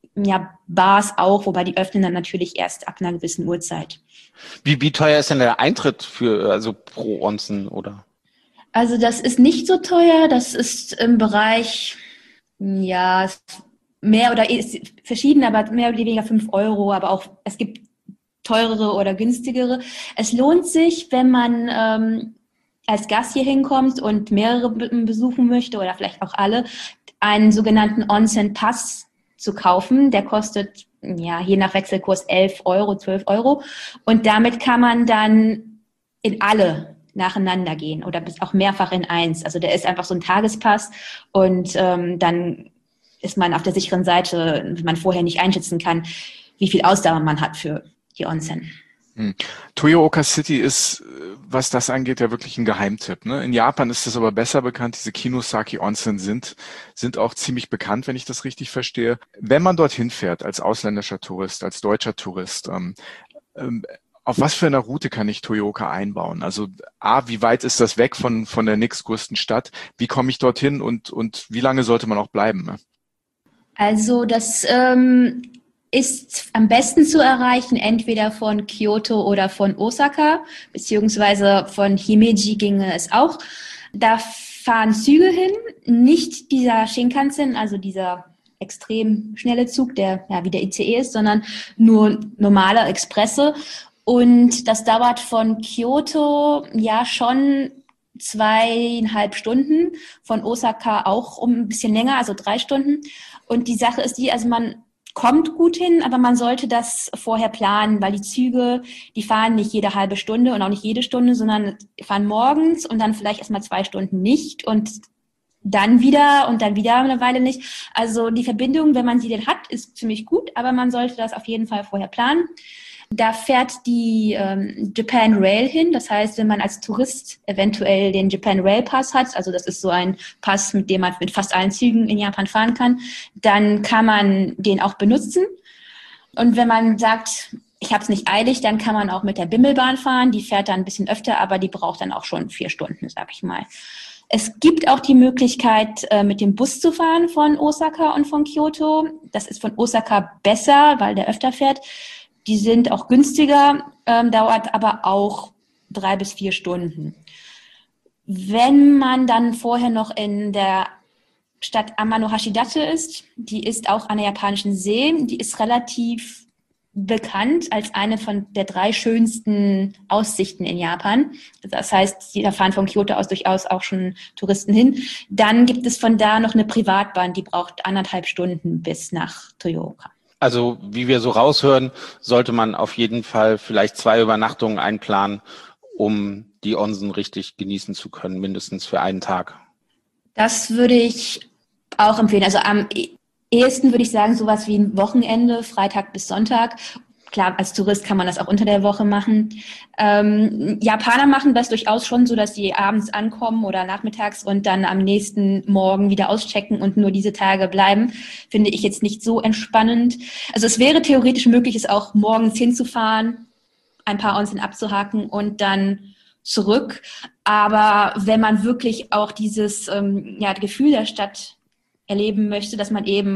Bars auch, wobei die öffnen dann natürlich erst ab einer gewissen Uhrzeit. Wie teuer ist denn der Eintritt also pro Onsen, oder? Also das ist nicht so teuer, das ist im Bereich, mehr oder ist verschieden, aber mehr oder weniger 5 Euro, aber auch es gibt teurere oder günstigere. Es lohnt sich, wenn man als Gast hier hinkommt und mehrere besuchen möchte oder vielleicht auch alle, einen sogenannten Onsen-Pass zu kaufen. Der kostet je nach Wechselkurs 11 Euro, 12 Euro. Und damit kann man dann in alle nacheinander gehen oder bis auch mehrfach in eins. Also der ist einfach so ein Tagespass und dann ist man auf der sicheren Seite, wenn man vorher nicht einschätzen kann, wie viel Ausdauer man hat für die Onsen. Toyooka City ist, was das angeht, ja wirklich ein Geheimtipp. Ne? In Japan ist es aber besser bekannt. Diese Kinosaki Onsen sind auch ziemlich bekannt, wenn ich das richtig verstehe. Wenn man dorthin fährt, als ausländischer Tourist, als deutscher Tourist, auf was für einer Route kann ich Toyooka einbauen? Also wie weit ist das weg von der nächstgrößten Stadt? Wie komme ich dorthin und wie lange sollte man auch bleiben? Ne? Also das ist am besten zu erreichen, entweder von Kyoto oder von Osaka, beziehungsweise von Himeji ginge es auch. Da fahren Züge hin, nicht dieser Shinkansen, also dieser extrem schnelle Zug, der wie der ICE ist, sondern nur normale Expresse. Und das dauert von Kyoto schon 2,5 Stunden, von Osaka auch um ein bisschen länger, also 3 Stunden. Und die Sache ist die, also man kommt gut hin, aber man sollte das vorher planen, weil die Züge, die fahren nicht jede halbe Stunde und auch nicht jede Stunde, sondern fahren morgens und dann vielleicht erstmal 2 Stunden nicht und dann wieder eine Weile nicht. Also die Verbindung, wenn man sie denn hat, ist ziemlich gut, aber man sollte das auf jeden Fall vorher planen. Da fährt die Japan Rail hin. Das heißt, wenn man als Tourist eventuell den Japan Rail Pass hat, also das ist so ein Pass, mit dem man mit fast allen Zügen in Japan fahren kann, dann kann man den auch benutzen. Und wenn man sagt, ich habe es nicht eilig, dann kann man auch mit der Bimmelbahn fahren. Die fährt dann ein bisschen öfter, aber die braucht dann auch schon 4 Stunden, sag ich mal. Es gibt auch die Möglichkeit, mit dem Bus zu fahren von Osaka und von Kyoto. Das ist von Osaka besser, weil der öfter fährt. Die sind auch günstiger, dauert aber auch 3 bis 4 Stunden. Wenn man dann vorher noch in der Stadt Amano-Hashidate ist, die ist auch an der japanischen See, die ist relativ bekannt als eine von der 3 schönsten Aussichten in Japan. Das heißt, da fahren von Kyoto aus durchaus auch schon Touristen hin. Dann gibt es von da noch eine Privatbahn, die braucht 1,5 Stunden bis nach Toyooka. Also wie wir so raushören, sollte man auf jeden Fall vielleicht 2 Übernachtungen einplanen, um die Onsen richtig genießen zu können, mindestens für einen Tag. Das würde ich auch empfehlen. Also am ehesten würde ich sagen, sowas wie ein Wochenende, Freitag bis Sonntag. Klar, als Tourist kann man das auch unter der Woche machen. Japaner machen das durchaus schon so, dass sie abends ankommen oder nachmittags und dann am nächsten Morgen wieder auschecken und nur diese Tage bleiben. Finde ich jetzt nicht so entspannend. Also es wäre theoretisch möglich, es auch morgens hinzufahren, ein paar Onsen abzuhaken und dann zurück. Aber wenn man wirklich auch dieses Gefühl der Stadt erleben möchte, dass man eben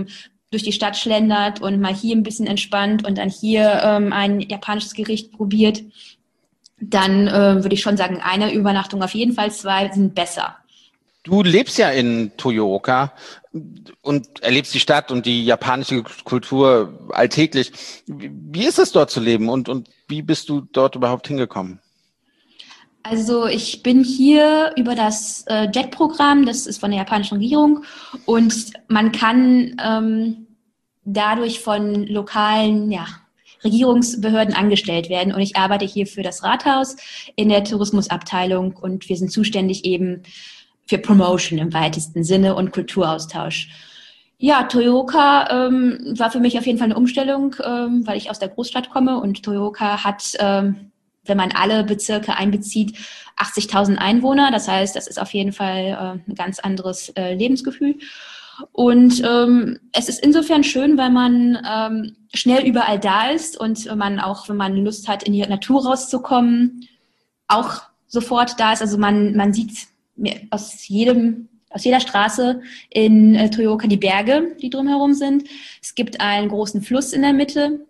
durch die Stadt schlendert und mal hier ein bisschen entspannt und dann hier ein japanisches Gericht probiert, dann würde ich schon sagen, eine Übernachtung auf jeden Fall, 2 sind besser. Du lebst ja in Toyooka und erlebst die Stadt und die japanische Kultur alltäglich. Wie ist es dort zu leben und wie bist du dort überhaupt hingekommen? Also ich bin hier über das JET-Programm, das ist von der japanischen Regierung, und man kann dadurch von lokalen Regierungsbehörden angestellt werden. Und ich arbeite hier für das Rathaus in der Tourismusabteilung und wir sind zuständig eben für Promotion im weitesten Sinne und Kulturaustausch. Ja, Toyooka war für mich auf jeden Fall eine Umstellung, weil ich aus der Großstadt komme und Toyooka hat, wenn man alle Bezirke einbezieht, 80.000 Einwohner. Das heißt, das ist auf jeden Fall ein ganz anderes Lebensgefühl. Und es ist insofern schön, weil man schnell überall da ist und man auch, wenn man Lust hat, in die Natur rauszukommen, auch sofort da ist. Also man sieht aus jeder Straße in Toyooka die Berge, die drumherum sind. Es gibt einen großen Fluss in der Mitte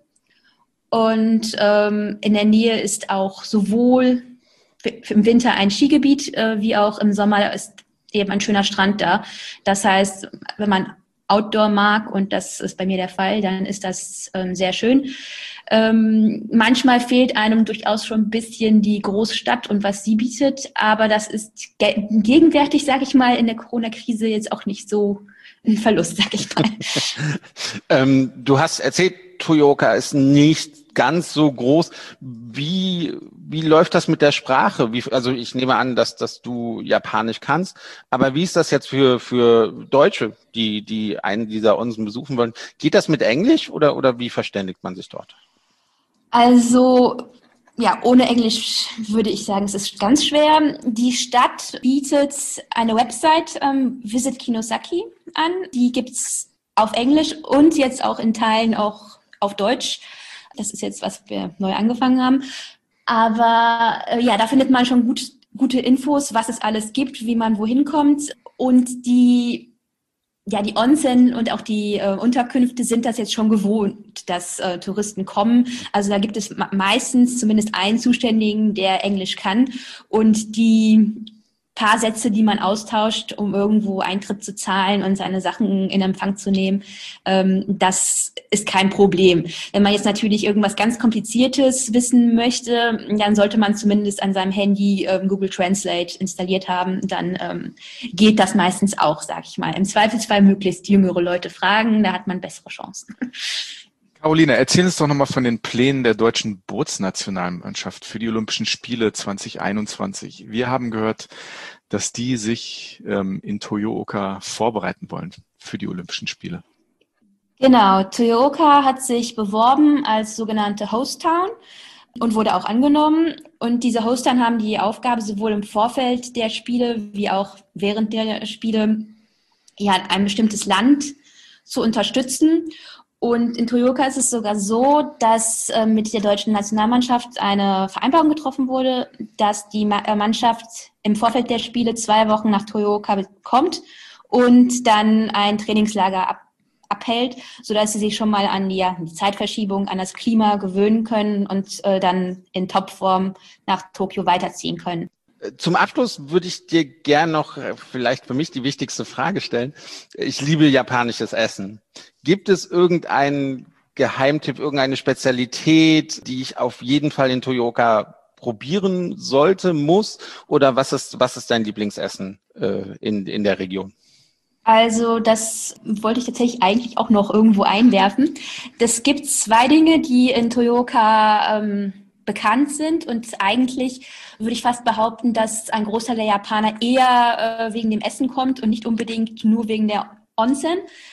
und in der Nähe ist auch sowohl im Winter ein Skigebiet wie auch im Sommer ist eben ein schöner Strand da. Das heißt, wenn man Outdoor mag, und das ist bei mir der Fall, dann ist das sehr schön. Manchmal fehlt einem durchaus schon ein bisschen die Großstadt und was sie bietet, aber das ist gegenwärtig, sage ich mal, in der Corona-Krise jetzt auch nicht so ein Verlust, sage ich mal. Du hast erzählt, Toyooka ist nicht ganz so groß. Wie läuft das mit der Sprache? Also ich nehme an, dass du Japanisch kannst, aber wie ist das jetzt für Deutsche, die einen dieser Onsen besuchen wollen? Geht das mit Englisch oder wie verständigt man sich dort? Also, ja, ohne Englisch würde ich sagen, es ist ganz schwer. Die Stadt bietet eine Website, Visit Kinosaki, an. Die gibt's auf Englisch und jetzt auch in Teilen auch auf Deutsch. Das ist jetzt, was wir neu angefangen haben. Aber ja, da findet man schon gute Infos, was es alles gibt, wie man wohin kommt. Und die Onsen und auch die Unterkünfte sind das jetzt schon gewohnt, dass Touristen kommen. Also da gibt es meistens zumindest einen Zuständigen, der Englisch kann. Und die paar Sätze, die man austauscht, um irgendwo Eintritt zu zahlen und seine Sachen in Empfang zu nehmen, das ist kein Problem. Wenn man jetzt natürlich irgendwas ganz Kompliziertes wissen möchte, dann sollte man zumindest an seinem Handy Google Translate installiert haben. Dann geht das meistens auch, sag ich mal. Im Zweifelsfall möglichst jüngere Leute fragen, da hat man bessere Chancen. Carolina, erzähl uns doch nochmal von den Plänen der deutschen Bootsnationalmannschaft für die Olympischen Spiele 2021. Wir haben gehört, dass die sich in Toyooka vorbereiten wollen für die Olympischen Spiele. Genau, Toyooka hat sich beworben als sogenannte Host Town und wurde auch angenommen. Und diese Host Town haben die Aufgabe, sowohl im Vorfeld der Spiele wie auch während der Spiele ein bestimmtes Land zu unterstützen. Und in Toyooka ist es sogar so, dass mit der deutschen Nationalmannschaft eine Vereinbarung getroffen wurde, dass die Mannschaft im Vorfeld der Spiele 2 Wochen nach Toyooka kommt und dann ein Trainingslager abhält, sodass sie sich schon mal an die Zeitverschiebung, an das Klima gewöhnen können und dann in Topform nach Tokio weiterziehen können. Zum Abschluss würde ich dir gern noch vielleicht für mich die wichtigste Frage stellen. Ich liebe japanisches Essen. Gibt es irgendeinen Geheimtipp, irgendeine Spezialität, die ich auf jeden Fall in Toyooka probieren sollte, muss? Oder was ist dein Lieblingsessen in der Region? Also das wollte ich tatsächlich eigentlich auch noch irgendwo einwerfen. Es gibt 2 Dinge, die in Toyooka bekannt sind, und eigentlich würde ich fast behaupten, dass ein Großteil der Japaner eher wegen dem Essen kommt und nicht unbedingt nur wegen der Onsen.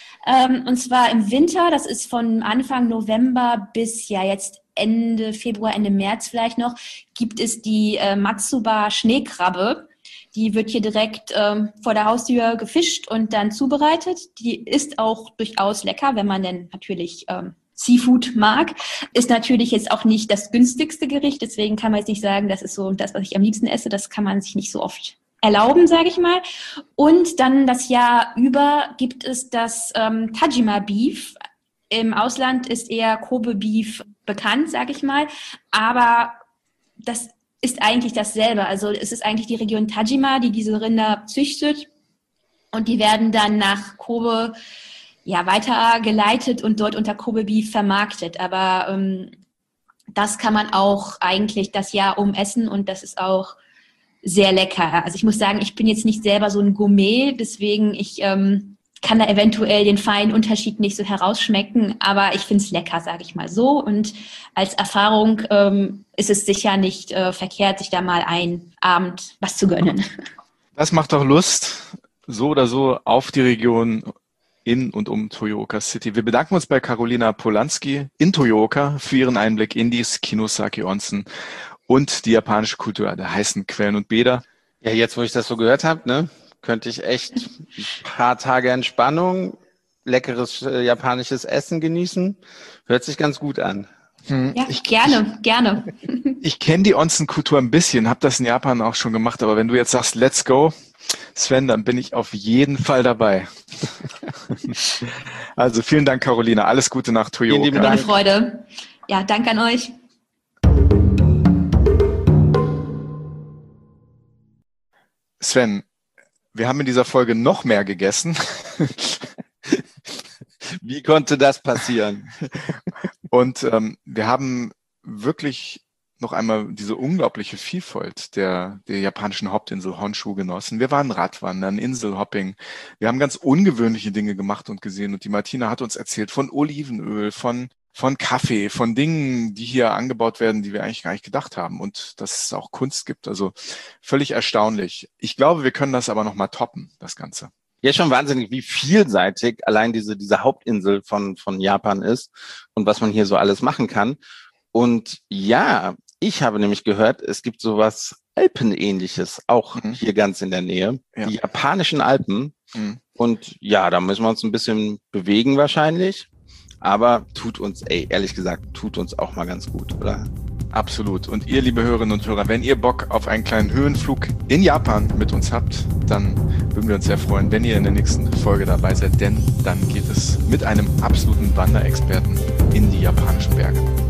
Und zwar im Winter, das ist von Anfang November bis jetzt Ende Februar, Ende März vielleicht noch, gibt es die Matsuba-Schneekrabbe. Die wird hier direkt vor der Haustür gefischt und dann zubereitet. Die ist auch durchaus lecker, wenn man denn natürlich Seafood mag. Ist natürlich jetzt auch nicht das günstigste Gericht, deswegen kann man jetzt nicht sagen, das ist so das, was ich am liebsten esse. Das kann man sich nicht so oft erlauben, sage ich mal. Und dann das Jahr über gibt es das Tajima Beef. Im Ausland ist eher Kobe Beef bekannt, sage ich mal. Aber das ist eigentlich dasselbe. Also es ist eigentlich die Region Tajima, die diese Rinder züchtet. Und die werden dann nach Kobe weitergeleitet und dort unter Kobe Beef vermarktet. Aber das kann man auch eigentlich das Jahr essen und das ist auch sehr lecker. Also ich muss sagen, ich bin jetzt nicht selber so ein Gourmet, deswegen ich kann da eventuell den feinen Unterschied nicht so herausschmecken, aber ich finde es lecker, sage ich mal so. Und als Erfahrung ist es sicher nicht verkehrt, sich da mal einen Abend was zu gönnen. Das macht doch Lust, so oder so, auf die Region in und um Toyooka City. Wir bedanken uns bei Karolina Polanski in Toyooka für ihren Einblick in die Kinosaki Onsen und die japanische Kultur der heißen Quellen und Bäder. Ja, jetzt, wo ich das so gehört habe, ne, könnte ich echt ein paar Tage Entspannung, leckeres japanisches Essen genießen. Hört sich ganz gut an. Ja, gerne. Ich kenne die Onsen-Kultur ein bisschen, habe das in Japan auch schon gemacht, aber wenn du jetzt sagst, let's go, Sven, dann bin ich auf jeden Fall dabei. Also vielen Dank, Carolina. Alles Gute nach Toyooka. Vielen Dank. Freude. Ja, danke an euch. Sven, wir haben in dieser Folge noch mehr gegessen. Wie konnte das passieren? Und wir haben wirklich noch einmal diese unglaubliche Vielfalt der japanischen Hauptinsel Honshu genossen. Wir waren Radwandern, Inselhopping. Wir haben ganz ungewöhnliche Dinge gemacht und gesehen. Und die Martina hat uns erzählt von Olivenöl, von Kaffee, von Dingen, die hier angebaut werden, die wir eigentlich gar nicht gedacht haben. Und dass es auch Kunst gibt. Also völlig erstaunlich. Ich glaube, wir können das aber noch mal toppen, das Ganze. Ja, schon wahnsinnig, wie vielseitig allein diese Hauptinsel von Japan ist und was man hier so alles machen kann. Und ja, ich habe nämlich gehört, es gibt sowas Alpenähnliches, auch hier ganz in der Nähe, die japanischen Alpen. Und ja, da müssen wir uns ein bisschen bewegen wahrscheinlich. Aber tut uns auch mal ganz gut, oder? Absolut. Und ihr, liebe Hörerinnen und Hörer, wenn ihr Bock auf einen kleinen Höhenflug in Japan mit uns habt, dann würden wir uns sehr freuen, wenn ihr in der nächsten Folge dabei seid, denn dann geht es mit einem absoluten Wanderexperten in die japanischen Berge.